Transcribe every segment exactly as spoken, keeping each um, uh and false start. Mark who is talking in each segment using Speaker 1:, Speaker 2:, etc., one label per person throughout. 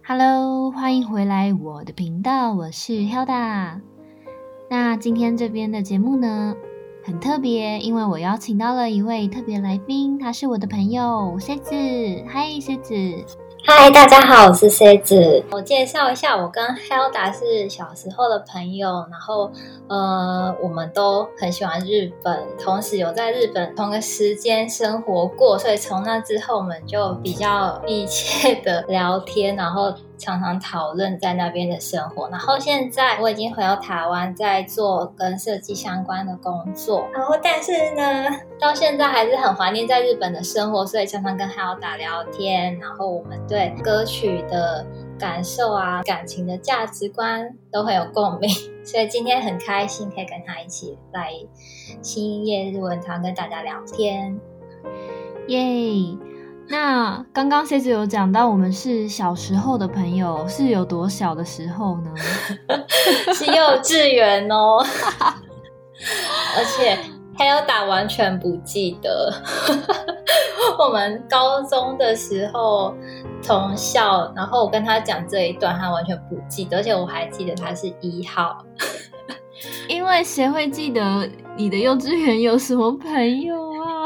Speaker 1: Hello， 欢迎回来我的频道，我是 Hilda。那今天这边的节目呢，很特别，因为我邀请到了一位特别来宾，他是我的朋友蝎子。嗨，蝎子。
Speaker 2: 嗨，大家好，我是蝎子。我介绍一下，我跟 Hilda 是小时候的朋友，然后呃，我们都很喜欢日本，同时有在日本同个时间生活过，所以从那之后我们就比较密切的聊天，然后常常讨论在那边的生活。然后现在我已经回到台湾，在做跟设计相关的工作，然后但是呢，到现在还是很怀念在日本的生活，所以常常跟 Hilda 聊天，然后我们对歌曲的感受啊，感情的价值观都很有共鸣，所以今天很开心可以跟他一起来新叶日文堂跟大家聊天。
Speaker 1: 耶！那刚刚蝎子有讲到我们是小时候的朋友，是有多小的时候呢？
Speaker 2: 是幼稚园哦，而且Hilda完全不记得我们高中的时候同校，然后我跟他讲这一段，他完全不记得，而且我还记得他是一号。
Speaker 1: 因为谁会记得你的幼稚园有什么朋友啊？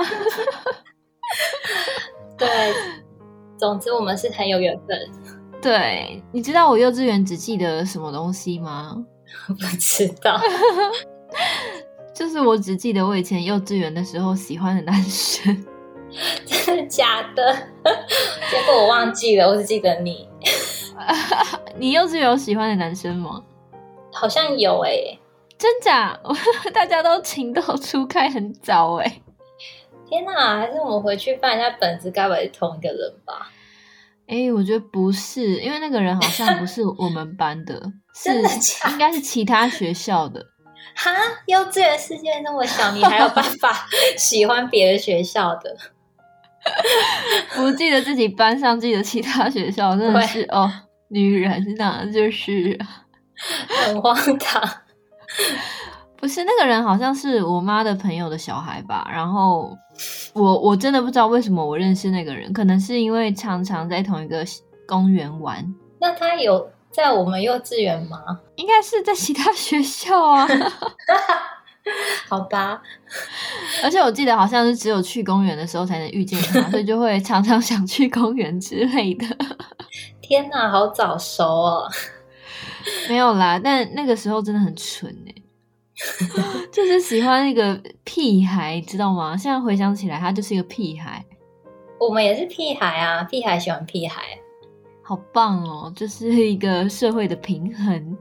Speaker 2: 对，总之我们是很有缘分。
Speaker 1: 对，你知道我幼稚园只记得什么东西吗？
Speaker 2: 不知道。
Speaker 1: 就是我只记得我以前幼稚园的时候喜欢的男生。
Speaker 2: 真的假的？结果我忘记了，我只记得你。
Speaker 1: 你幼稚园有喜欢的男生吗？
Speaker 2: 好像有诶、欸。
Speaker 1: 真假？大家都情窦初开很早诶、欸。
Speaker 2: 天哪，还是我们回去翻一下本子，该不会是同一个人吧？
Speaker 1: 诶、我觉得不是，因为那个人好像不是我们班的。
Speaker 2: 真的假的？
Speaker 1: 应该是其他学校的。
Speaker 2: 哈，幼稚园世界那么小，你还有办法喜欢别的学校的？
Speaker 1: 不记得自己班上，记得其他学校，真的是哦，女人呐、啊，就是
Speaker 2: 很荒唐。
Speaker 1: 不是，那个人好像是我妈的朋友的小孩吧，然后我我真的不知道为什么我认识那个人，可能是因为常常在同一个公园玩。
Speaker 2: 那他有在我们幼稚园吗？
Speaker 1: 应该是在其他学校啊。
Speaker 2: 好吧。
Speaker 1: 而且我记得好像是只有去公园的时候才能遇见他，所以就会常常想去公园之类的。
Speaker 2: 天哪，好早熟哦。
Speaker 1: 没有啦，但那个时候真的很蠢欸，就是喜欢那个屁孩，知道吗？现在回想起来，他就是一个屁孩。
Speaker 2: 我们也是屁孩啊，屁孩喜欢屁孩。
Speaker 1: 好棒哦，就是一个社会的平衡。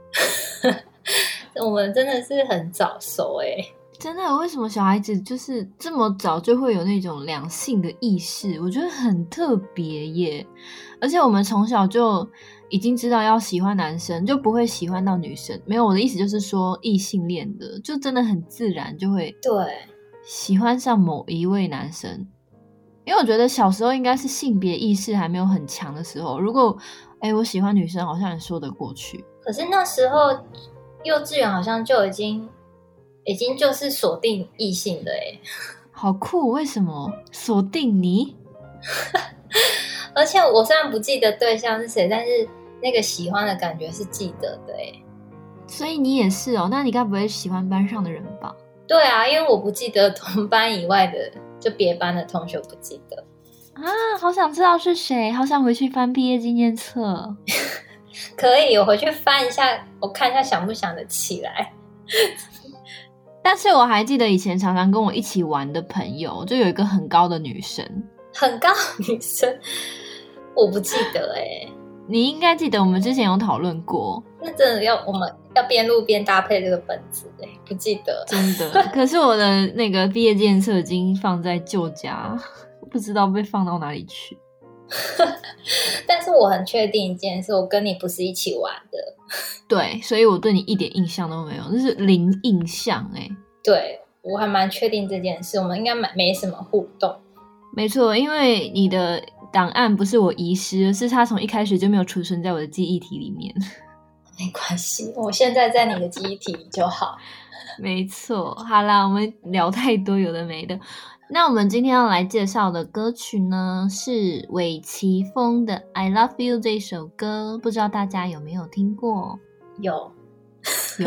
Speaker 2: 我们真的是很早熟欸。
Speaker 1: 真的，为什么小孩子就是这么早就会有那种两性的意识？我觉得很特别耶。而且我们从小就已经知道要喜欢男生，就不会喜欢到女生。没有，我的意思就是说异性恋的，就真的很自然就会
Speaker 2: 对
Speaker 1: 喜欢上某一位男生。因为我觉得小时候应该是性别意识还没有很强的时候，如果哎我喜欢女生，好像也说得过去。
Speaker 2: 可是那时候幼稚园好像就已经已经就是锁定异性的欸。
Speaker 1: 好酷，为什么锁定你？
Speaker 2: 而且我虽然不记得对象是谁，但是那个喜欢的感觉是记得的欸。
Speaker 1: 所以你也是哦？那你该不会喜欢班上的人吧？
Speaker 2: 对啊，因为我不记得同班以外的，就别班的同学不记得
Speaker 1: 啊。好想知道是谁，好想回去翻毕业纪念册。
Speaker 2: 可以，我回去翻一下，我看一下想不想得起来。
Speaker 1: 但是我还记得以前常常跟我一起玩的朋友，就有一个很高的女生。
Speaker 2: 很高的女生？我不记得欸。
Speaker 1: 你应该记得，我们之前有讨论过。
Speaker 2: 那真的要我们要边录边搭配这个本子欸，不记得。
Speaker 1: 真的。可是我的那个毕业纪念册已经放在旧家，不知道被放到哪里去。
Speaker 2: 但是我很确定一件事，我跟你不是一起玩的。
Speaker 1: 对，所以我对你一点印象都没有，就是零印象欸。
Speaker 2: 对，我还蛮确定这件事，我们应该没什么互动。
Speaker 1: 没错，因为你的档案不是我遗失，而是它从一开始就没有储存在我的记忆体里面。
Speaker 2: 没关系，我现在在你的记忆体里就好。
Speaker 1: 没错。好啦，我们聊太多有的没的。 那我们今天要来介绍的歌曲呢，是韦奇峰的《I Love You》这首歌，不知道大家有没有听过？
Speaker 2: 有
Speaker 1: 有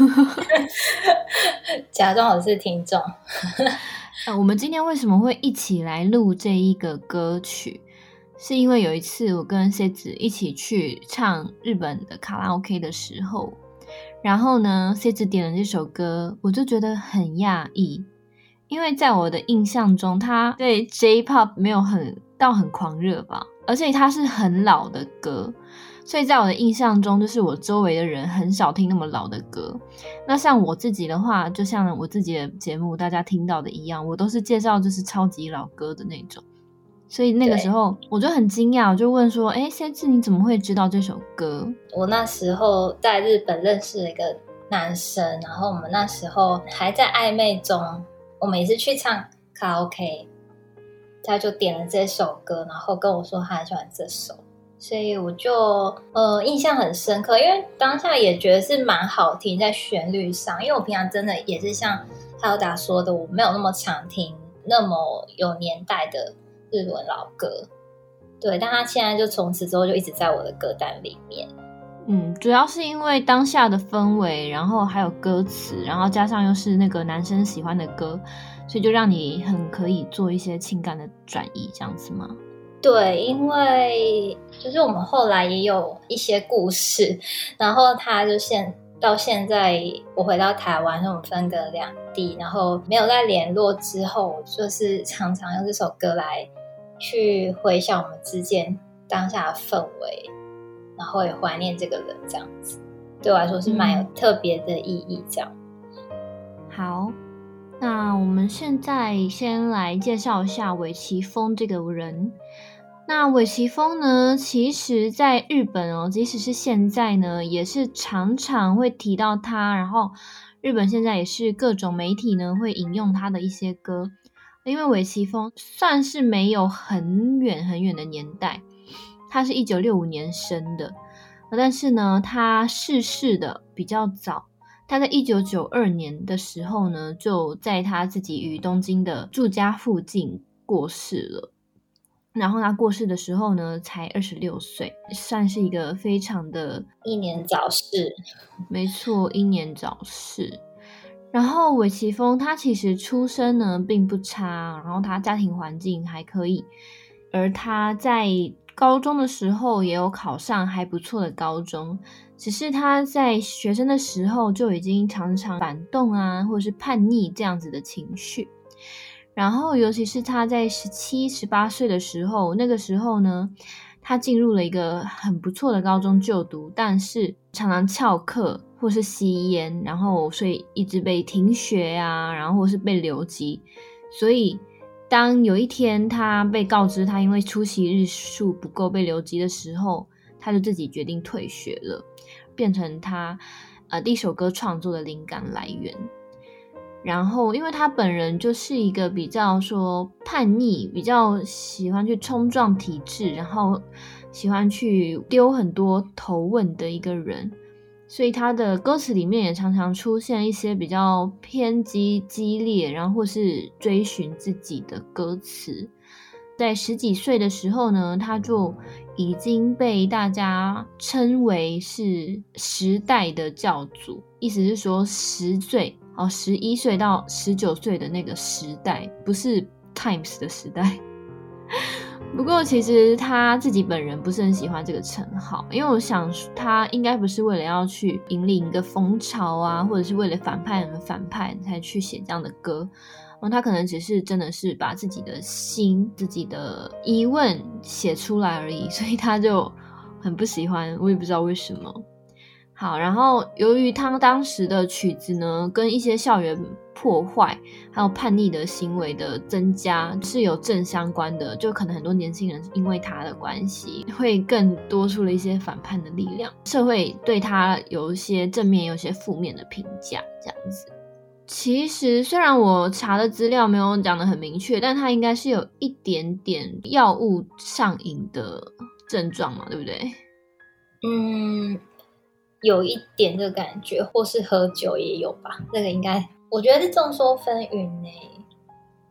Speaker 2: 假装我是听众。
Speaker 1: 呃，我们今天为什么会一起来录这一个歌曲，是因为有一次我跟 C 子一起去唱日本的卡拉 OK 的时候，然后呢 C 子点了这首歌，我就觉得很讶异，因为在我的印象中他对 J-pop 没有很到很狂热吧，而且他是很老的歌，所以在我的印象中，就是我周围的人很少听那么老的歌。那像我自己的话，就像我自己的节目大家听到的一样，我都是介绍就是超级老歌的那种。所以那个时候我就很惊讶，我就问说，诶 C 子你怎么会知道这首歌？
Speaker 2: 我那时候在日本认识了一个男生，然后我们那时候还在暧昧中，我们也是去唱卡拉 OK， 他就点了这首歌，然后跟我说他很喜欢这首，所以我就呃印象很深刻，因为当下也觉得是蛮好听，在旋律上，因为我平常真的也是像哈尤达说的，我没有那么常听那么有年代的日文老歌，对，但他现在就从此之后就一直在我的歌单里面。
Speaker 1: 嗯，主要是因为当下的氛围，然后还有歌词，然后加上又是那个男生喜欢的歌，所以就让你很可以做一些情感的转移，这样子吗？
Speaker 2: 对，因为就是我们后来也有一些故事，然后他就现到现在我回到台湾，我们分隔两地，然后没有再联络之后，就是常常用这首歌来去回想我们之间当下的氛围，然后也怀念这个人，这样子对我来说是蛮有特别的意义这样。
Speaker 1: 好，那我们现在先来介绍一下韦奇峰这个人。那韦奇峰呢，其实在日本哦，即使是现在呢，也是常常会提到他，然后日本现在也是各种媒体呢会引用他的一些歌，因为韦奇峰算是没有很远很远的年代，他是一九六五年生的，但是呢他逝世的比较早，他在一九九二年的时候呢，就在他自己于东京的住家附近过世了。然后他过世的时候呢，才二十六岁，算是一个非常的
Speaker 2: 英年早逝。
Speaker 1: 没错，英年早逝。然后韦奇峰他其实出身呢并不差，然后他家庭环境还可以，而他在高中的时候也有考上还不错的高中，只是他在学生的时候就已经常常反动啊，或者是叛逆这样子的情绪。然后尤其是他在十七、十八岁的时候，那个时候呢，他进入了一个很不错的高中就读，但是常常翘课或是吸烟，然后所以一直被停学啊，然后或是被留级。所以当有一天他被告知他因为出席日数不够被留级的时候，他就自己决定退学了，变成他呃第一首歌创作的灵感来源。然后因为他本人就是一个比较说叛逆，比较喜欢去冲撞体制，然后喜欢去丢很多头问的一个人，所以他的歌词里面也常常出现一些比较偏激激烈，然后或是追寻自己的歌词。在十几岁的时候呢，他就已经被大家称为是时代的教主，意思是说十岁哦，十一岁到十九岁的那个时代，不是 Times 的时代。不过其实他自己本人不是很喜欢这个称号，因为我想他应该不是为了要去引领一个风潮啊，或者是为了反叛而反叛才去写这样的歌。嗯，他可能只是真的是把自己的心、自己的疑问写出来而已，所以他就很不喜欢，我也不知道为什么。好，然后由于他当时的曲子呢，跟一些校园破坏还有叛逆的行为的增加是有正相关的，就可能很多年轻人因为他的关系会更多出了一些反叛的力量，社会对他有一些正面有一些负面的评价这样子。其实虽然我查的资料没有讲得很明确，但他应该是有一点点药物上瘾的症状嘛，对不对？
Speaker 2: 嗯，有一点这个感觉，或是喝酒也有吧，这个应该我觉得是众说纷纭呢。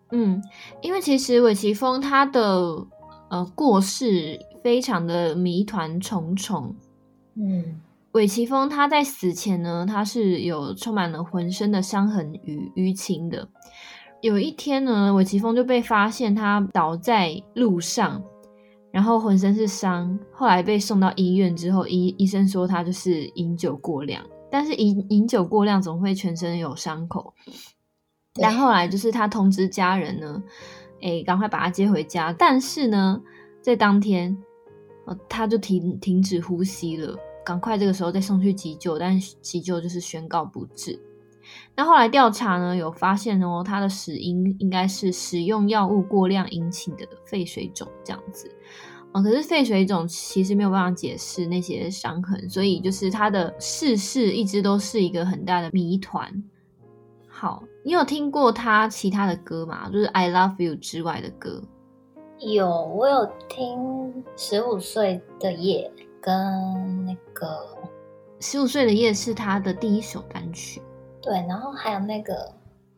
Speaker 1: 嗯，因为其实尾崎峰他的呃过世非常的谜团重重。
Speaker 2: 嗯，
Speaker 1: 尾崎峰他在死前呢，他是有充满了浑身的伤痕与淤青的。有一天呢，尾崎峰就被发现他倒在路上，然后浑身是伤，后来被送到医院之后，医医生说他就是饮酒过量，但是饮饮酒过量总会全身有伤口。但后来就是他通知家人呢，诶，赶快把他接回家。但是呢，在当天，呃，他就停停止呼吸了，赶快这个时候再送去急救，但急救就是宣告不治。那后来调查呢，有发现哦，他的死因应该是使用药物过量引起的肺水肿这样子。嗯，可是肺水肿其实没有办法解释那些伤痕，所以就是他的逝世一直都是一个很大的谜团。好，你有听过他其他的歌吗？就是 I Love You 之外的歌。
Speaker 2: 有，我有听十五岁的夜跟那个
Speaker 1: 十五岁的夜是他的第一首单曲。
Speaker 2: 对，然后还有那个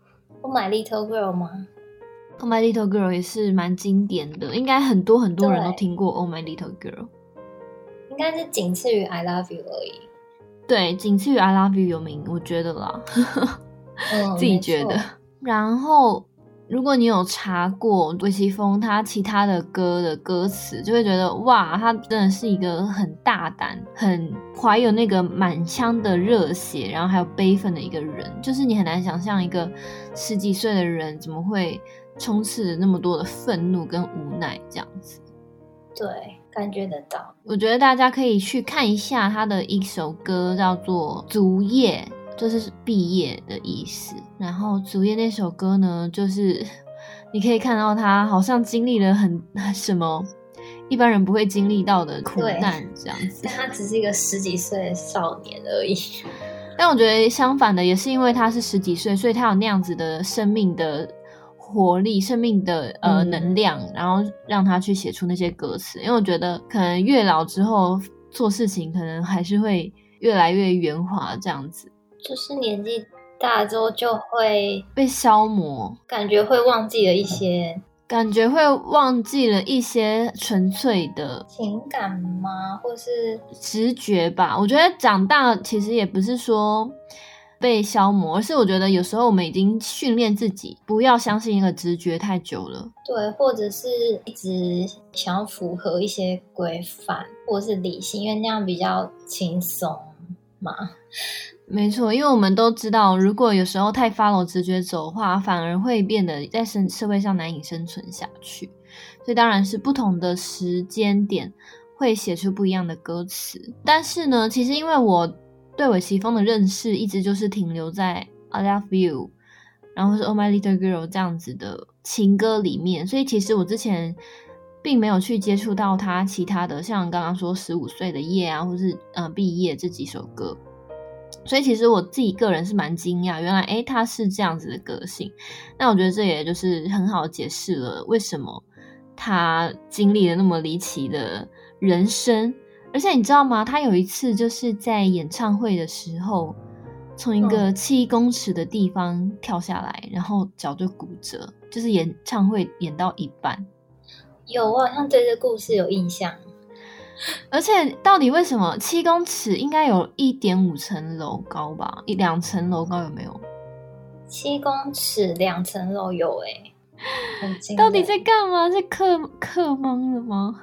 Speaker 2: Oh My Little Girl 吗？
Speaker 1: Oh My Little Girl 也是蛮经典的，应该很多很多人都听过 Oh My Little Girl。
Speaker 2: 应该是仅次于 I Love You 而已。
Speaker 1: 对，仅次于 I Love You 有名，我觉得啦。
Speaker 2: 嗯，
Speaker 1: 自己觉得。然后如果你有查过尾崎峰他其他的歌的歌词，就会觉得哇，他真的是一个很大胆很怀有那个满腔的热血然后还有悲愤的一个人，就是你很难想象一个十几岁的人怎么会充斥着那么多的愤怒跟无奈这样子。
Speaker 2: 对，感觉得到。
Speaker 1: 我觉得大家可以去看一下他的一首歌叫做卒业，就是毕业的意思。然后卒业那首歌呢，就是你可以看到他好像经历了很什么一般人不会经历到的苦难这样子，
Speaker 2: 但他只是一个十几岁的少年而已。
Speaker 1: 但我觉得相反的，也是因为他是十几岁，所以他有那样子的生命的活力，生命的呃能量，然后让他去写出那些歌词。因为我觉得可能越老之后做事情可能还是会越来越圆滑这样子，
Speaker 2: 就是年纪大之后就会
Speaker 1: 被消磨，
Speaker 2: 感觉会忘记了一些
Speaker 1: 感觉会忘记了一些纯粹的
Speaker 2: 情感吗？或是
Speaker 1: 直觉吧。我觉得长大其实也不是说被消磨，而是我觉得有时候我们已经训练自己不要相信一个直觉太久了。
Speaker 2: 对，或者是一直想要符合一些规范或是理性，因为那样比较轻松嘛。
Speaker 1: 没错，因为我们都知道，如果有时候太 follow 直觉走的话，反而会变得在社会上难以生存下去。所以当然是不同的时间点会写出不一样的歌词。但是呢，其实因为我对尾崎峰的认识一直就是停留在 I Love You 然后是 Oh My Little Girl 这样子的情歌里面，所以其实我之前并没有去接触到他其他的像刚刚说十五岁的夜啊，或是呃毕业这几首歌。所以其实我自己个人是蛮惊讶，原来诶他是这样子的个性。那我觉得这也就是很好解释了为什么他经历了那么离奇的人生。而且你知道吗，他有一次就是在演唱会的时候从一个七公尺的地方跳下来，然后脚就骨折，就是演唱会演到一半。
Speaker 2: 有，我好像对这故事有印象。
Speaker 1: 而且到底为什么七公尺应该有一点五层楼高吧？一两层楼高有没有？
Speaker 2: 七公尺两层楼有诶、欸，很惊人。
Speaker 1: 到底在干嘛？是克克懵了吗？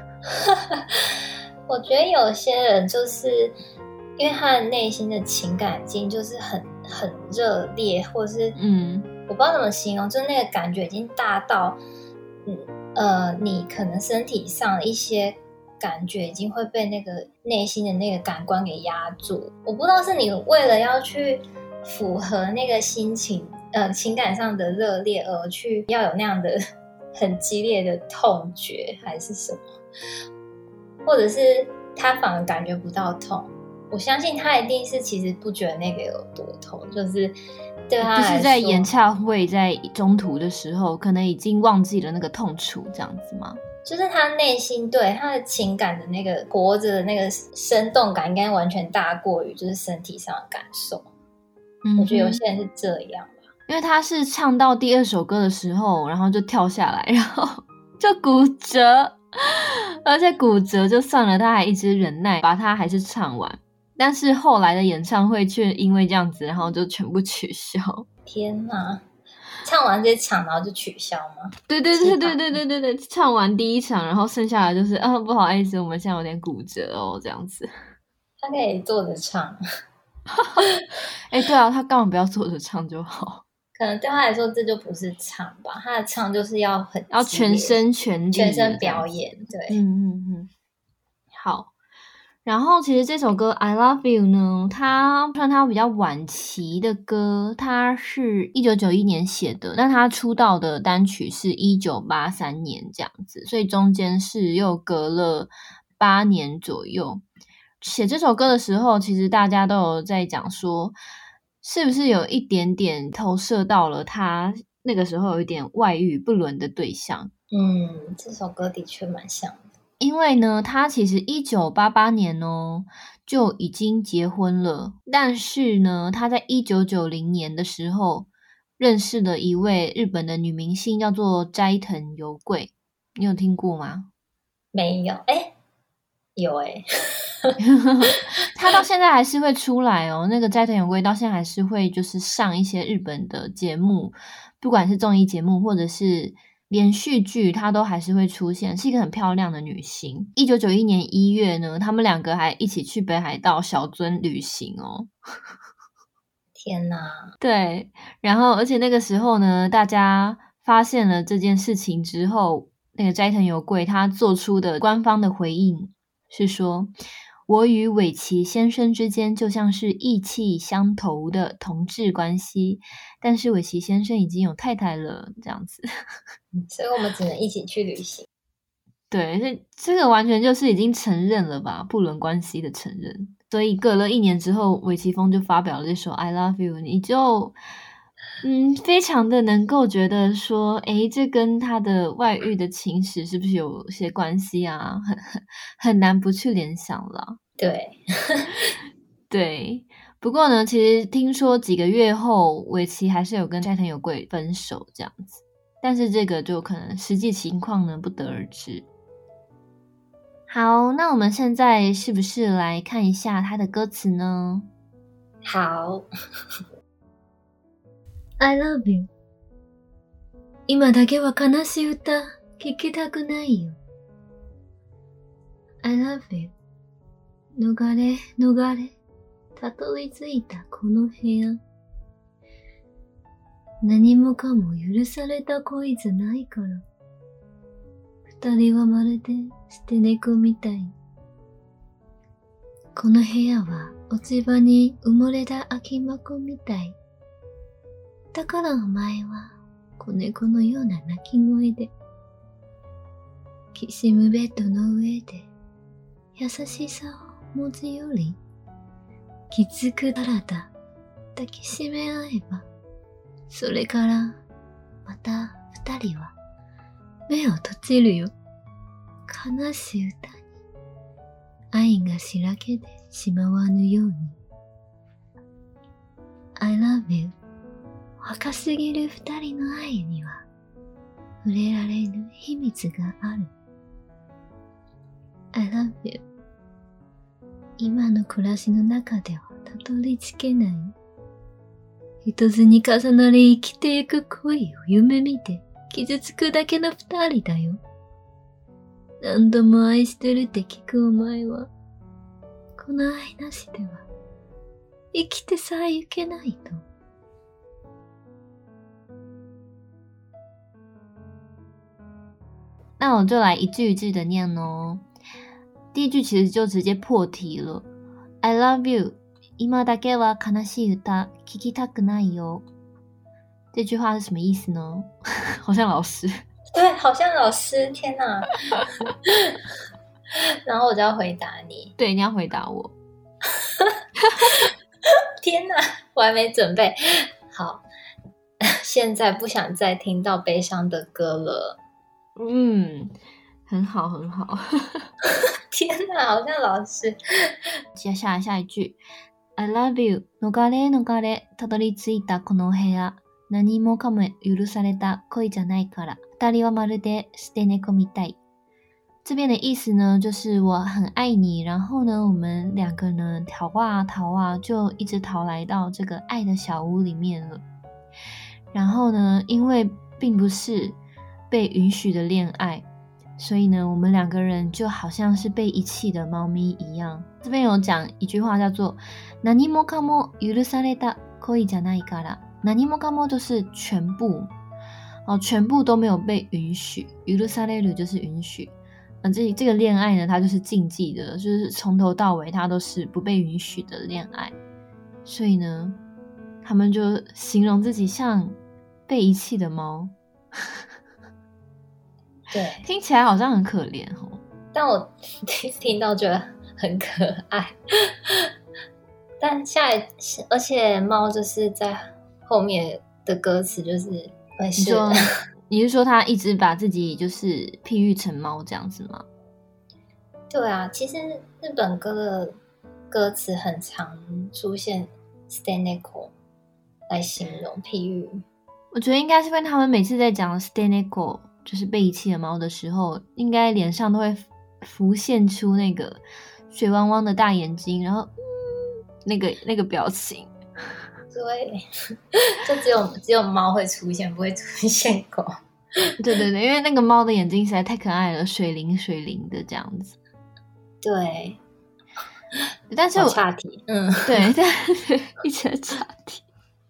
Speaker 2: 我觉得有些人就是因为他的内心的情感已经就是很很热烈，或者是嗯，我不知道怎么形容，就是那个感觉已经大到嗯呃，你可能身体上的一些感觉已经会被那个内心的那个感官给压住。我不知道是你为了要去符合那个心情呃情感上的热烈而去要有那样的很激烈的痛觉，还是什么，或者是他反而感觉不到痛。我相信他一定是其实不觉得那个有多痛，就是对他来说，
Speaker 1: 就是在演唱会在中途的时候可能已经忘记了那个痛楚这样子吗？
Speaker 2: 就是他内心对他的情感的那个活着的那个生动感应该完全大过于就是身体上的感受。嗯、我觉得有些人是这样吧。
Speaker 1: 因为他是唱到第二首歌的时候，然后就跳下来，然后就骨折，而且骨折就算了，他还一直忍耐把它还是唱完，但是后来的演唱会却因为这样子，然后就全部取消。
Speaker 2: 天哪，唱完这场然后就取消吗？
Speaker 1: 对对对对对对对对，唱完第一场，然后剩下的就是啊，不好意思，我们现在有点骨折哦，这样子。
Speaker 2: 他可以坐着唱。
Speaker 1: 哎、对啊，他干嘛不要坐着唱就好？
Speaker 2: 可能对他来说这就不是唱吧，他的唱就是要很
Speaker 1: 要全身全力
Speaker 2: 全身表演。对，
Speaker 1: 嗯嗯嗯，好。然后其实这首歌 I Love You 呢，它算它比较晚期的歌，它是一九九一年写的，但它出道的单曲是一九八三年这样子，所以中间是又隔了八年左右。写这首歌的时候，其实大家都有在讲说，是不是有一点点投射到了他那个时候有一点外遇不伦的对象。
Speaker 2: 嗯，这首歌的确蛮像的。
Speaker 1: 因为呢，他其实一九八八年哦就已经结婚了，但是呢，他在一九九零年的时候认识了一位日本的女明星，叫做斋藤由贵。你有听过吗？
Speaker 2: 没有，哎，有哎。
Speaker 1: 他到现在还是会出来哦，那个斋藤由贵到现在还是会就是上一些日本的节目，不管是综艺节目或者是连续剧，她都还是会出现，是一个很漂亮的女星。一九九一年一月呢，他们两个还一起去北海道小樽旅行哦。
Speaker 2: 天哪！
Speaker 1: 对，然后而且那个时候呢，大家发现了这件事情之后，那个斋藤由贵他做出的官方的回应是说，我与尾崎先生之间就像是意气相投的同志关系，但是尾崎先生已经有太太了，这样子。
Speaker 2: 所以我们只能一起去旅行。
Speaker 1: 对，这这个完全就是已经承认了吧，不伦关系的承认。所以隔了一年之后，尾崎峰就发表了这首 I Love You， 你就嗯，非常的能够觉得说，诶，这跟他的外遇的情史是不是有些关系啊？很很很难不去联想了。
Speaker 2: 对，
Speaker 1: 对。不过呢，其实听说几个月后，尾崎还是有跟斋藤由贵分手这样子，但是这个就可能实际情况呢不得而知。好，那我们现在是不是来看一下他的歌词呢？
Speaker 2: 好。
Speaker 1: I love you。今だけは悲しい歌聞きたくないよ。I love you。逃れ逃れたどり着いたこの部屋。何もかも許された恋じゃないから。二人はまるで捨て猫みたい。この部屋は落ち葉に埋もれた空き箱みたい。だからお前は子猫のような鳴き声で、きしむベッドの上で優しさを持ち寄り、きつく体抱きしめ合えば、それからまた二人は目を閉じるよ。悲しい歌に愛がしらけてしまわぬように。I love you。若すぎる二人の愛には触れられぬ秘密がある。I love you。今の暮らしの中ではたどり着けない。一つに重なり生きていく恋を夢見て傷つくだけの二人だよ。何度も愛してるって聞くお前は、この愛なしでは生きてさえいけないと。那我就来一句一句的念哦。第一句其实就直接破题了。I love you。今だけは悲しい歌聞きたくないよ。这句话是什么意思呢？好像老师。
Speaker 2: 对，好像老师。天哪！然后我就要回答你。
Speaker 1: 对，你要回答我。
Speaker 2: 天哪，我还没准备好。现在不想再听到悲伤的歌了。
Speaker 1: 嗯，很好很好。
Speaker 2: 天哪，好像老师。
Speaker 1: 接下来下一句 I love you。逃れ逃れたどり着いたこの部屋。 何もかも許された恋じゃないから、二人はまるで捨て猫みたい。这边的意思呢，就是我很爱你，然后呢，我们两个呢逃啊逃啊，就一直逃来到这个爱的小屋里面了。然后呢，因为并不是被允许的恋爱，所以呢，我们两个人就好像是被遗弃的猫咪一样。这边有讲一句话叫做何もかも許された恋じゃないから。何もかも就是全部哦，全部都没有被允许。許される就是允许。嗯，这这个恋爱呢，它就是禁忌的，就是从头到尾它都是不被允许的恋爱。所以呢，他们就形容自己像被遗弃的猫。
Speaker 2: 对，
Speaker 1: 听起来好像很可怜哦。
Speaker 2: 但我听到觉得很可爱。但下来，而且猫就是在后面的歌词就是会是。
Speaker 1: 你是说他一直把自己就是譬喻成猫这样子吗？
Speaker 2: 对啊，其实日本歌的歌词很常出现 stay neko 来形容譬喻。
Speaker 1: 我觉得应该是因为他们每次在讲 stay neko 就是被遗弃的猫的时候，应该脸上都会浮现出那个水汪汪的大眼睛，然后、嗯、那个那个表情。
Speaker 2: 对，就只有只有猫会出现，不会出现狗。
Speaker 1: 对对对，因为那个猫的眼睛实在太可爱了，水灵水灵的这样子。
Speaker 2: 对，
Speaker 1: 但是我
Speaker 2: 岔题，嗯，
Speaker 1: 对，但一直在岔题。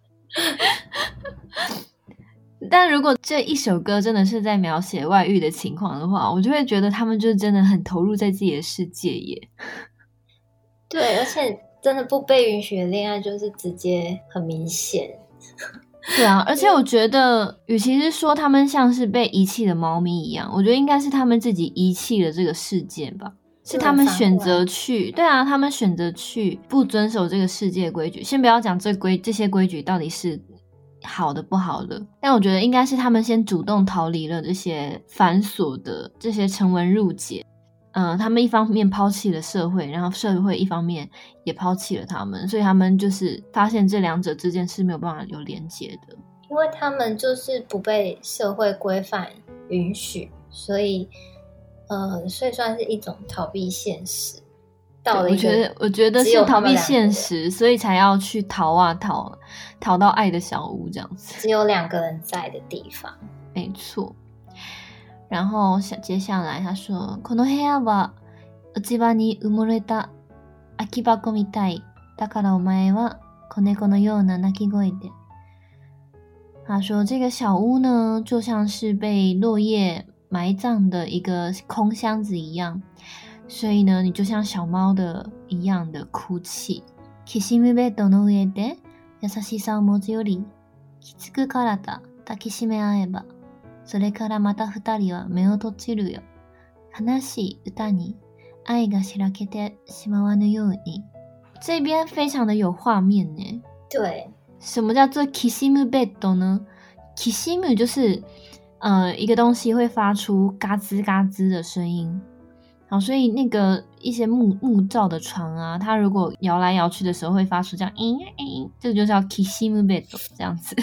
Speaker 1: 但如果这一首歌真的是在描写外遇的情况的话，我就会觉得他们就真的很投入在自己的世界耶。
Speaker 2: 对，而且真的不被允许的恋爱就是直接很明显。
Speaker 1: 对啊，而且我觉得与其是说他们像是被遗弃的猫咪一样，我觉得应该是他们自己遗弃了这个世界吧，是他们选择去，对啊，他们选择去不遵守这个世界规矩。先不要讲这规这些规矩到底是好的不好的，但我觉得应该是他们先主动逃离了这些繁琐的这些成文入解。嗯、呃，他们一方面抛弃了社会，然后社会一方面也抛弃了他们，所以他们就是发现这两者之间是没有办法有连结的，
Speaker 2: 因为他们就是不被社会规范允许，所以呃，所以算是一种逃避现实。到了一个，
Speaker 1: 我觉得我觉得是逃避现实，所以才要去逃啊逃，逃到爱的小屋这样子，
Speaker 2: 只有两个人在的地方。
Speaker 1: 没错。然后接下来他说，この部屋は落ち葉に埋もれた空き箱みたい。だからお前は子猫のような鳴き声で。他说这个小屋呢，就像是被落叶埋葬的一个空箱子一样，所以呢，你就像小猫的一样的哭泣。きしむベッドの上で優しさを持ち寄り、きつく体抱きしめ合えば。それからまた二人は目を閉じるよ。悲しい歌に愛がしらけてしまわぬように。这边非常的有画面呢。
Speaker 2: 对，
Speaker 1: 什么叫做 kishimu bed 呢？ kishimu 就是呃一个东西会发出嘎吱嘎吱的声音。好，所以那个一些木木造的床啊，它如果摇来摇去的时候会发出这样嘤嘤，这个就叫 kishimu bed 这样子。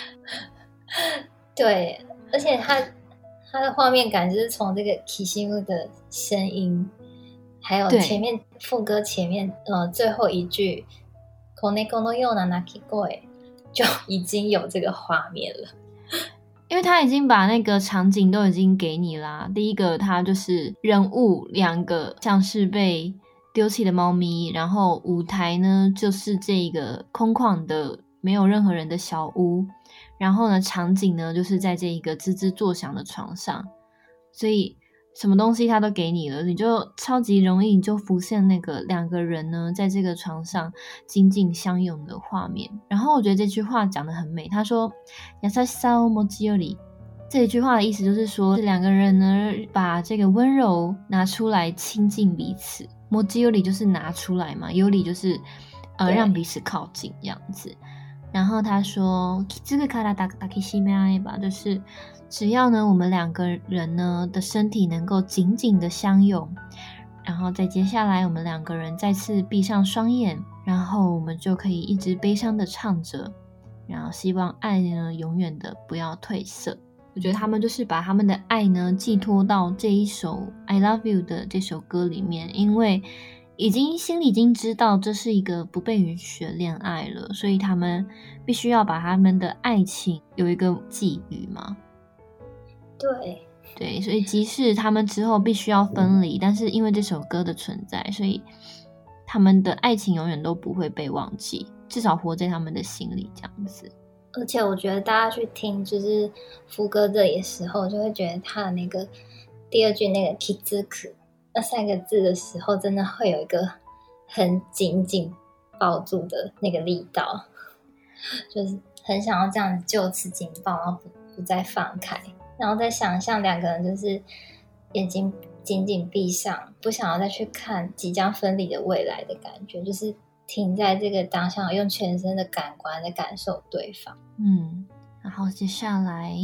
Speaker 2: 对。而且它它的画面感就是从这个 kishimu 的声音，还有前面副歌前面呃最后一句 koneko no you na naki koi 就已经有这个画面了。
Speaker 1: 因为他已经把那个场景都已经给你啦。第一个，他就是人物两个像是被丢弃的猫咪，然后舞台呢就是这个空旷的没有任何人的小屋。然后呢，场景呢就是在这一个吱吱作响的床上，所以什么东西他都给你了，你就超级容易你就浮现那个两个人呢在这个床上紧紧相拥的画面。然后我觉得这句话讲得很美，他说優しさを持ち寄り，这一句话的意思就是说两个人呢把这个温柔拿出来亲近彼此，持ち寄り就是拿出来嘛，寄り就是呃让彼此靠近这样子。然后他说きつく体抱きしめ合えば，就是只要呢我们两个人呢的身体能够紧紧的相拥，然后再接下来我们两个人再次闭上双眼，然后我们就可以一直悲伤的唱着然后希望爱呢永远的不要褪色。我觉得他们就是把他们的爱呢寄托到这一首 I Love You 的这首歌里面，因为已经心里已经知道这是一个不被允许的恋爱了，所以他们必须要把他们的爱情有一个寄语嘛。
Speaker 2: 对
Speaker 1: 对，所以即使他们之后必须要分离，但是因为这首歌的存在，所以他们的爱情永远都不会被忘记，至少活在他们的心里这样子。
Speaker 2: 而且我觉得大家去听就是副歌这里的时候，就会觉得他的那个第二句那个 kizuku 那三个字的时候，真的会有一个很紧紧抱住的那个力道，就是很想要这样子就此紧抱，然后 不, 不再放开，然后再想象两个人就是眼睛紧紧闭上，不想要再去看即将分离的未来的感觉，就是停在这个当下，用全身的感官在感受对方。
Speaker 1: 嗯，然后接下来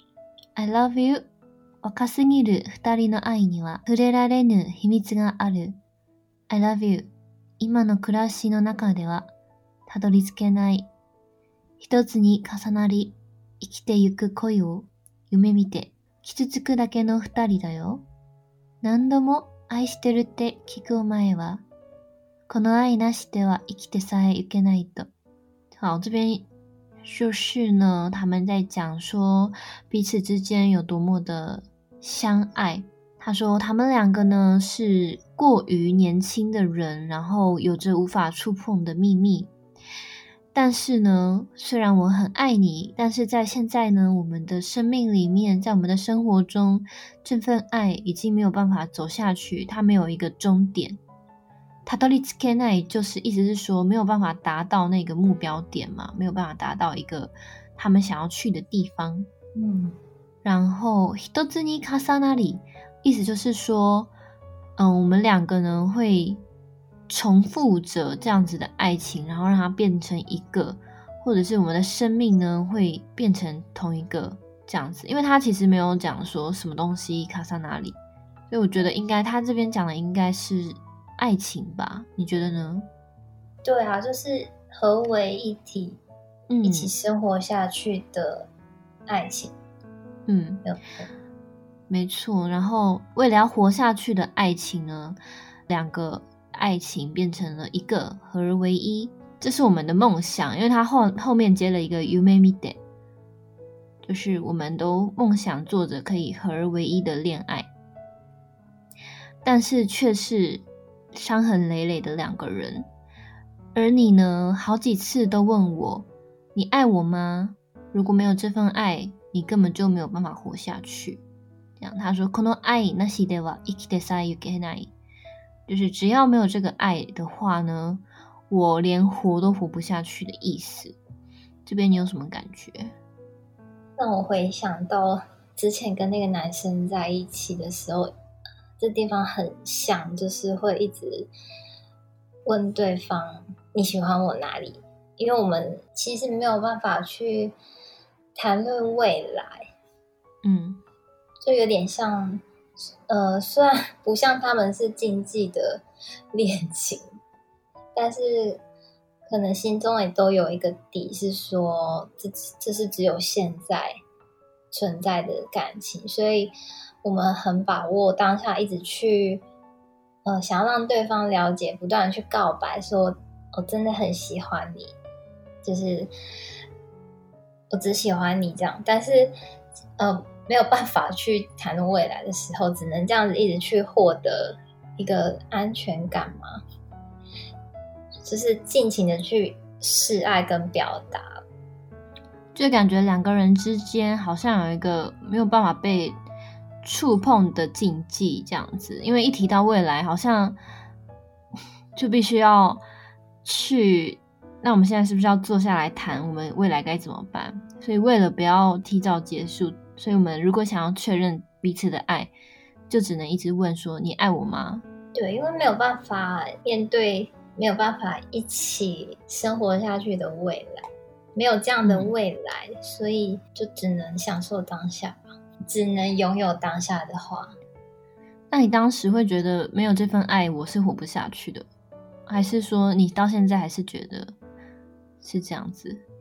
Speaker 1: I love you 若すぎる二人の愛には触れられぬ秘密がある I love you 今の暮らしの中ではたどり着けない一つに重なり生きてゆく恋を夢見て傷つくだけの二人だよ何度も愛してるって聞くお前はこの愛なしでは生きてさえいけないと。好，这边就是呢，他们在讲说彼此之间有多么的相爱。他说他们两个呢是过于年轻的人，然后有着无法触碰的秘密。但是呢，虽然我很爱你，但是在现在呢，我们的生命里面，在我们的生活中，这份爱已经没有办法走下去，它没有一个终点。たどり着けない就是意思是说没有办法达到那个目标点嘛，没有办法达到一个他们想要去的地方。
Speaker 2: 嗯，
Speaker 1: 然后一つに重なり意思就是说，嗯，我们两个呢会重复着这样子的爱情，然后让它变成一个，或者是我们的生命呢会变成同一个这样子。因为他其实没有讲说什么东西重なり，所以我觉得应该他这边讲的应该是爱情吧，你觉得呢？
Speaker 2: 对啊，就是合为一体、嗯、一起生活下去的爱情。
Speaker 1: 嗯，没错。然后为了要活下去的爱情呢，两个爱情变成了一个，合而为一，这是我们的梦想。因为他 后, 后面接了一个 yume mite， 就是我们都梦想做着可以合而为一的恋爱，但是却是伤痕累累的两个人。而你呢，好几次都问我，你爱我吗？如果没有这份爱，你根本就没有办法活下去。这样他说この愛なしでは生きてさえいけない，就是只要没有这个爱的话呢，我连活都活不下去的意思。这边你有什么感觉？
Speaker 2: 让我回想到之前跟那个男生在一起的时候，这地方很像，就是会一直问对方你喜欢我哪里，因为我们其实没有办法去谈论未来，
Speaker 1: 嗯，
Speaker 2: 就有点像呃，虽然不像他们是禁忌的恋情，但是可能心中也都有一个底，是说这这是只有现在存在的感情，所以我们很把握当下，一直去呃想要让对方了解，不断的去告白说我真的很喜欢你，就是我只喜欢你这样，但是呃没有办法去谈论未来的时候，只能这样子一直去获得一个安全感嘛，就是尽情的去示爱跟表达，
Speaker 1: 就感觉两个人之间好像有一个没有办法被触碰的禁忌这样子。因为一提到未来，好像就必须要去，那我们现在是不是要坐下来谈我们未来该怎么办？所以为了不要提早结束，所以我们如果想要确认彼此的爱，就只能一直问说你爱我吗？
Speaker 2: 对，因为没有办法面对没有办法一起生活下去的未来，没有这样的未来、嗯、所以就只能享受当下吧，只能拥有当下的话。
Speaker 1: 那你当时会觉得没有这份爱我是活不下去的，还是说你到现在还是觉得是这样子？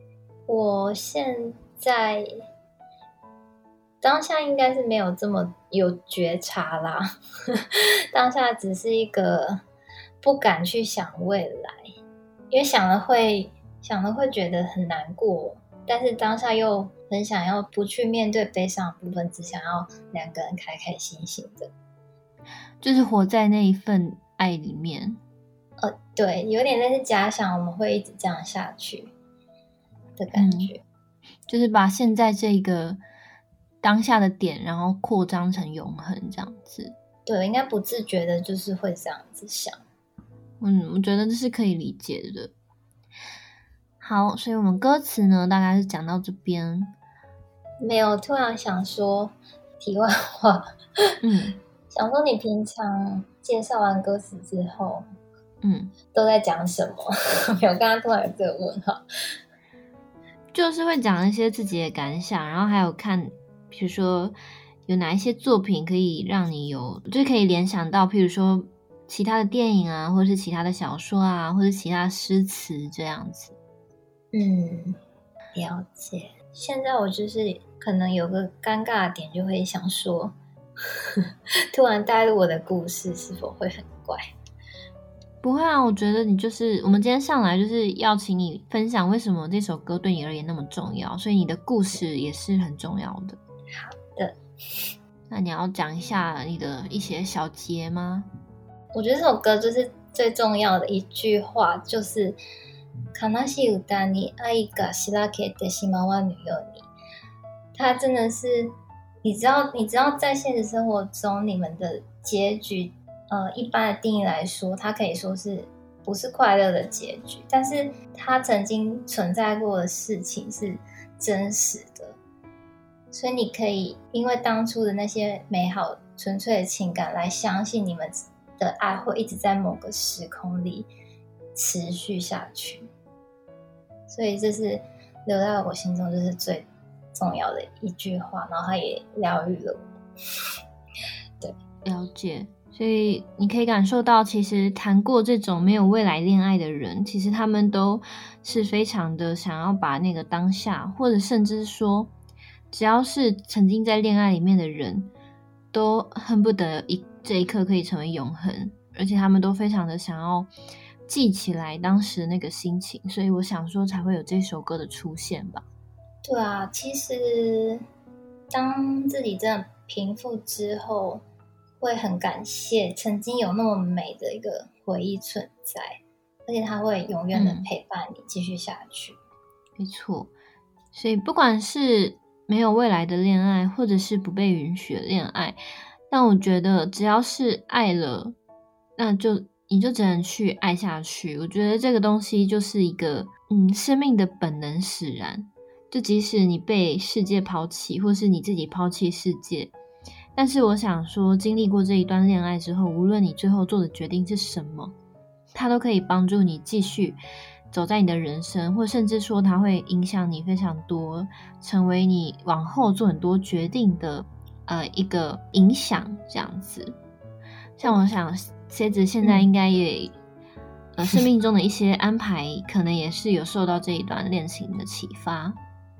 Speaker 2: 我现在当下应该是没有这么有觉察啦，当下只是一个不敢去想未来，因为想了会想了会觉得很难过，但是当下又很想要不去面对悲伤的部分，只想要两个人开开心心的，
Speaker 1: 就是活在那一份爱里面。
Speaker 2: 呃，对，有点类似假想我们会一直这样下去的感觉、嗯、
Speaker 1: 就是把现在这个当下的点然后扩张成永恒这样子。
Speaker 2: 对，应该不自觉的就是会这样子想。
Speaker 1: 嗯，我觉得这是可以理解的。好，所以我们歌词呢大概是讲到这边。
Speaker 2: 没有，突然想说题外话，嗯，想说你平常介绍完歌词之后嗯，都在讲什么？没有，刚刚突然有这个问号。
Speaker 1: 就是会讲一些自己的感想，然后还有看比如说有哪一些作品可以让你有就可以联想到譬如说其他的电影啊，或是其他的小说啊，或是其他诗词这样子。
Speaker 2: 嗯，了解。现在我就是可能有个尴尬的点，就会想说突然带入我的故事是否会很怪？
Speaker 1: 不会啊，我觉得你就是我们今天上来就是要请你分享为什么这首歌对你而言那么重要，所以你的故事也是很重要的。
Speaker 2: 好的，
Speaker 1: 那你要讲一下你的一些小节吗？
Speaker 2: 我觉得这首歌就是最重要的一句话就是悲しい歌に愛がしらけてしまわぬように，它真的是你知道你知道在现实生活中你们的结局呃，一般的定义来说，它可以说是不是快乐的结局，但是它曾经存在过的事情是真实的，所以你可以因为当初的那些美好纯粹的情感来相信你们的爱会一直在某个时空里持续下去，所以这是留在我心中就是最重要的一句话，然后它也疗愈了我。对，
Speaker 1: 了解。所以你可以感受到其实谈过这种没有未来恋爱的人，其实他们都是非常的想要把那个当下，或者甚至说只要是曾经在恋爱里面的人都恨不得一这一刻可以成为永恒，而且他们都非常的想要记起来当时那个心情，所以我想说才会有这首歌的出现吧。
Speaker 2: 对啊，其实当自己真的平复之后会很感谢曾经有那么美的一个回忆存在，而且它会永远的陪伴你继续下去、
Speaker 1: 嗯、没错。所以不管是没有未来的恋爱，或者是不被允许的恋爱，但我觉得只要是爱了，那就你就只能去爱下去。我觉得这个东西就是一个嗯，生命的本能使然，就即使你被世界抛弃，或是你自己抛弃世界，但是我想说经历过这一段恋爱之后，无论你最后做的决定是什么，它都可以帮助你继续走在你的人生，或甚至说它会影响你非常多，成为你往后做很多决定的呃一个影响这样子。像我想蝎子现在应该也、嗯、呃生命中的一些安排可能也是有受到这一段恋情的启发。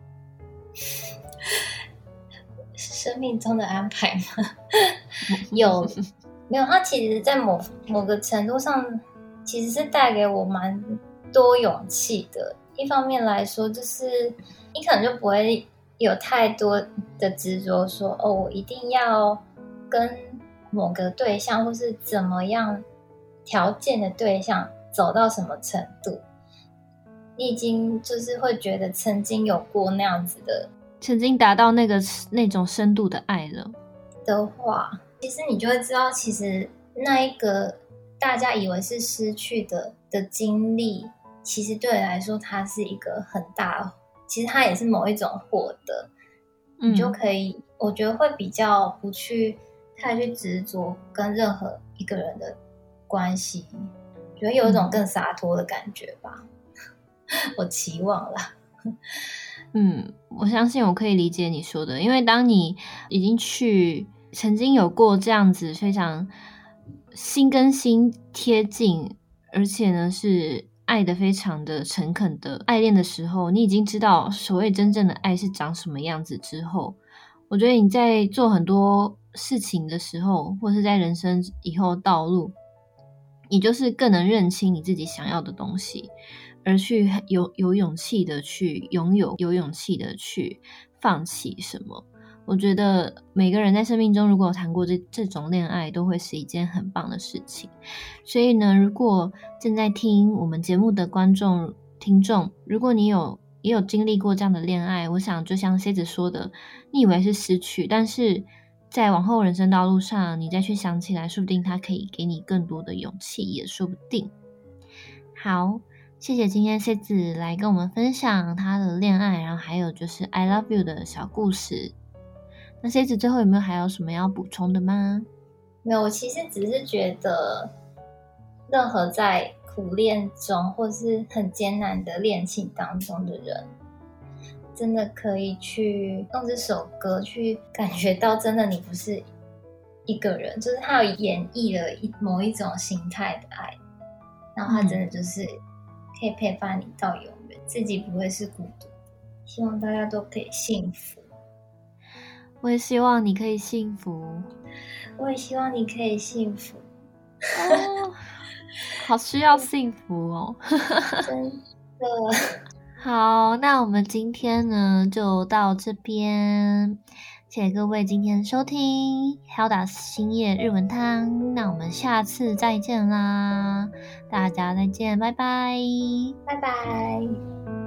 Speaker 2: 生命中的安排吗？有没有？它其实在某某个程度上其实是带给我蛮多勇气的。一方面来说，就是你可能就不会有太多的执着说哦，我一定要跟某个对象或是怎么样条件的对象走到什么程度，你已经就是会觉得曾经有过那样子的，
Speaker 1: 曾经达到那个那种深度的爱了
Speaker 2: 的话，其实你就会知道，其实那一个大家以为是失去的的经历，其实对你来说它是一个很大，其实它也是某一种获得、嗯、你就可以我觉得会比较不去太去执着跟任何一个人的关系，觉得有一种更洒脱的感觉吧、嗯、我期望啦。
Speaker 1: 嗯，我相信我可以理解你说的，因为当你已经去曾经有过这样子非常心跟心贴近，而且呢是爱的非常的诚恳的爱恋的时候，你已经知道所谓真正的爱是长什么样子之后，我觉得你在做很多事情的时候，或是在人生以后道路，你就是更能认清你自己想要的东西，而去有有勇气的去拥有，有勇气的去放弃什么。我觉得每个人在生命中如果有谈过这这种恋爱，都会是一件很棒的事情。所以呢，如果正在听我们节目的观众听众，如果你有也有经历过这样的恋爱，我想就像蝎子说的，你以为是失去，但是在往后人生道路上，你再去想起来，说不定它可以给你更多的勇气，也说不定。好，谢谢今天蝎子来跟我们分享他的恋爱，然后还有就是 I love you 的小故事。那蝎子最后有没有还有什么要补充的吗？
Speaker 2: 没有，我其实只是觉得，任何在苦恋中或是很艰难的恋情当中的人，真的可以去用这首歌去感觉到，真的你不是一个人，就是他有演绎了一某一种形态的爱，然后他真的就是可以陪伴你到永远，自己不会是孤独的。希望大家都可以幸福。
Speaker 1: 我也希望你可以幸福。
Speaker 2: 我也希望你可以幸福。
Speaker 1: 哦，好需要幸福哦。
Speaker 2: 真的。
Speaker 1: 好，那我们今天呢就到这边，谢谢各位今天收听 Hilda 星夜日文汤，那我们下次再见啦，大家再见，拜拜，
Speaker 2: 拜拜。